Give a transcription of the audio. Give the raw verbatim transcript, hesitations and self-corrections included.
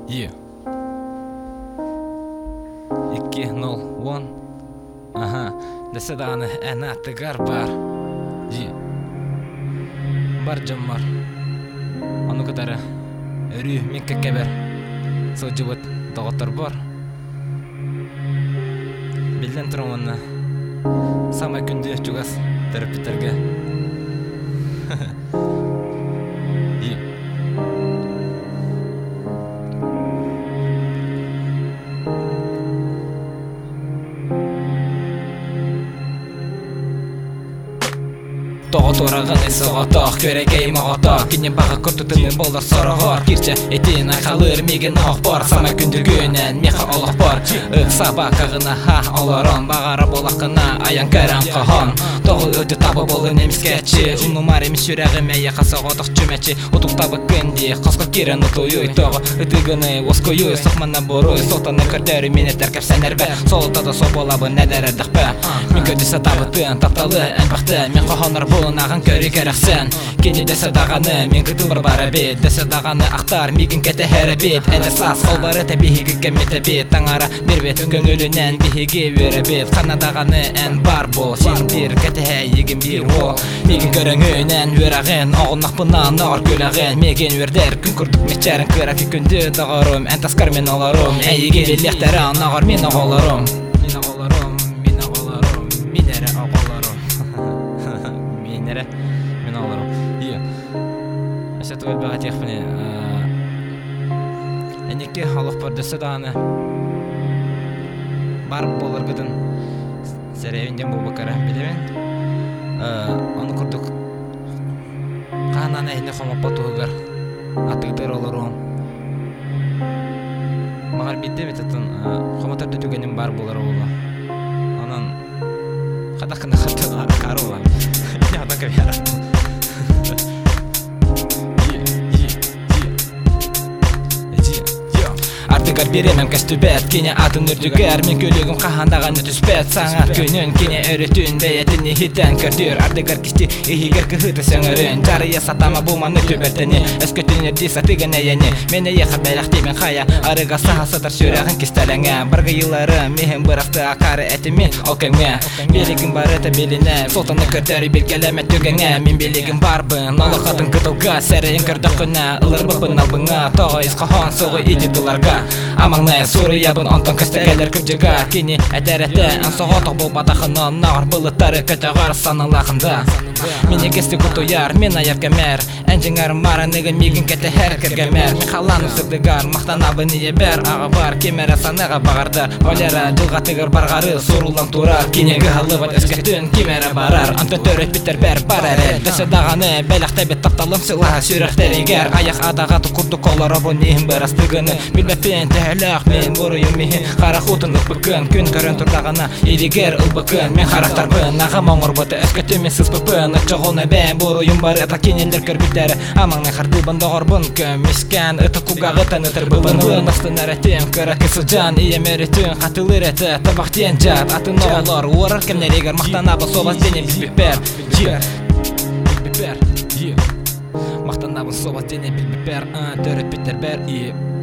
Е. iki nol on. Aha. Dese dağını en attıgar var. Е. Бар жаммар. Аны кытары. Өрү мен кекебер. Сылжыбыт тоғытыр бар. Билден тұрамынна. Самай күнді чугас терапитерге. Е. Тоғы торағын есі ғатақ, көрегей мағатақ. Кенен баға күртітіні болар сарағар. Керче етен айқалыр меген ақ бар. Сама күндігінен меқа олақ бар. Үк саба қағына ха оларан. Бағары болақына аян кәрін қаған. Тоғы өті табы болы немескетші. Унумар емес жүрәғі мәйе қасы ғатақ жүмәтші. Отық табы күнде қасқа керін ұтуй. Тоғы үтігіні оскойуй. Соқманна боруй. Солтаны көрдері мені тәркіп сәнәрбі. Солтада соболабы нәдәрәдіқ бі. Мен көдісі табытын тапталы әнбақты. Мен қағанар бұл ағын көрі керексен. Кені десе дағаны мен күтілбір бары бет. Десе дағаны ақтар меген кәті әрі бет. Әні сас қол бары тәбігі кәметі бет. Таңара бір бет көңілінен бігі өрі бет. Қана дағаны ән бар бол. Сен бір кәті егін бір ол. Меген көріңінен өрағын. Оғынақ бұнан ағыр көлағын. Меген өрдер күн күрдік мечәрін көрәкі күнді дағарым. Ән таскар мен аларым. Әйге белектері ағыр мен ағаларым. Мен ағаларым, мен ағаларым, мен әрі ағаларым. Нere men alırım. İyi. Aşağı tuval bağa tekfini. Enekki halıq bir dese dağını barıp bolur gıdın serevinden bu bakara bilemen. Onu kurduk. Qanana ehne xoma patuğugar atıgdır olurum. Mağar bidde metettin xoma tardı tügenim bar bolur oğula. Anan qadaqını xırtı qarı oğla. Я так и верю. Артыгар беремем кәстүбәт. Кене атын үрдігер. Мен көлігім қағандағаны түспәт. Саңат күнін кене өрітін бәйетіні хитен көрдір. Артыгар кісті егер күхіті сөңірін. Жарыя сатама бұманы төбертіні. Әскөтін өрді сатыгын әйені. Мен әйеқі бәліқ деймін қая. Арыға саға сатар сөрәғын кестәліңе. Біргі елары мехім бұрақты ақары әтімен окыңе. Белігім бар әті беліне. Солтаны көрдәрі белгеләмет түгіңе. Мен белігім барбын. Алықатын күтілға. Сәрейін көрді құна. Илыр бұпын албыңа. Тоғы изқахан соғы иді дуларға. Амаңнай суры ябын онтон көстәгәлер күрджіға. Кені әдәрәті ән соғатық бұл батақынан. Нағыр бұлыттары көтіғар санылағында. Мені кесті күтуяр, мен аяр кәмәр. Әнжіңар маранығы меген кәті әр кіргәмәр. Мен қаланы сүрдігар, мақтан абы ие бәр. Аға бар, кемәрі саныға бағардар. Валера жылға тығыр барғары, сұрулан турар. Кенегі ғалыбат өскәтін кемәрі барар. Антон төрі бітер бәр бар әрі. Дөсі дағаны бәліқ тәбет тақталым сыла сүріқтер егер. Аяқ адағаты құрды қолар абы нейім бір астығыны. Білбәпен тәләқ мен бұрыйым мейін. Қара құтын ұпбүкін, күн көрін тұрдағына. Елігер ұлбүкін, мен қарақтар бұн. Аға маңыр бұты өскәтімен сыз бұпын. Ұтчығылны бән бұрыйым бар әта кенелдер көрбіттері. Амаңны қарды бұндағыр бұн көмескен. Үті құға ғытан үтір бұбын бұн. Ұстын әрәтім көрі кісі жан. Ием әрітін қатылыр әті табақтен жат. Атын оғылар орыр кемнер егер мақтанабы собас дене білбіпер. Білбіпер. Мақтанабы собас дене білбіпер. Төріп бітер бәр.